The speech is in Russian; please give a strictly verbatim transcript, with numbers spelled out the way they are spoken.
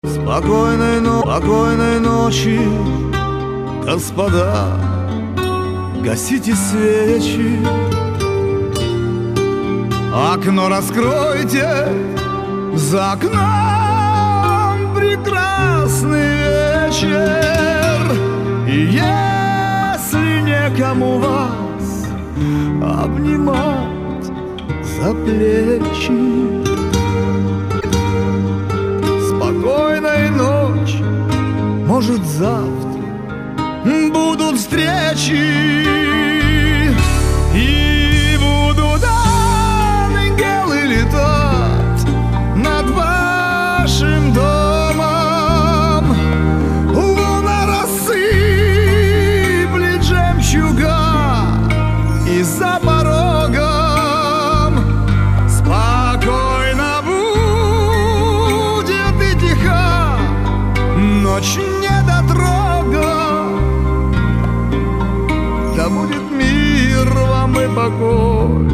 Спокойной, но... Спокойной ночи, господа, гасите свечи, окно раскройте, за окном прекрасный вечер. И если некому вас обнимать за плечи, спокойной ночи, может завтра будут встречи, и будут ангелы летать над вашим домом. Луна рассыплет жемчуга, и за порогом спокойно будет и тиха ночь недотрога. Да будет мир вам и покой.